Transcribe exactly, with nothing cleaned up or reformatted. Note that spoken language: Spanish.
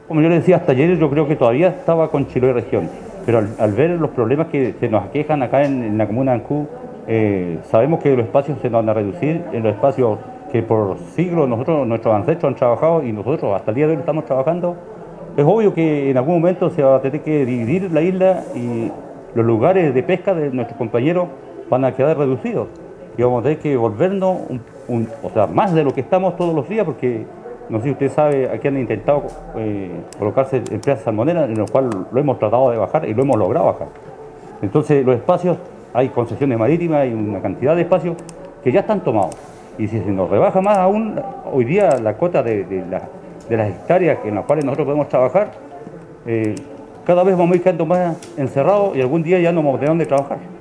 Como yo le decía hasta ayer, yo creo que todavía estaba con Chiloé Región, pero al, al ver los problemas que se nos aquejan acá en, en la comuna de Ancud, eh, sabemos que los espacios se nos van a reducir, en los espacios que por siglos nosotros, nuestros ancestros han trabajado y nosotros hasta el día de hoy estamos trabajando. Es obvio que en algún momento se va a tener que dividir la isla y los lugares de pesca de nuestros compañeros van a quedar reducidos y vamos a tener que volvernos, un, un, o sea, más de lo que estamos todos los días, porque no sé si usted sabe, aquí han intentado eh, colocarse empresas salmoneras, en lo cual lo hemos tratado de bajar y lo hemos logrado bajar. Entonces los espacios, hay concesiones marítimas, hay una cantidad de espacios que ya están tomados. Y si se nos rebaja más aún, hoy día la cuota de, de, la, de las hectáreas en las cuales nosotros podemos trabajar, eh, cada vez vamos a ir quedando más encerrados y algún día ya no vamos a tener dónde trabajar.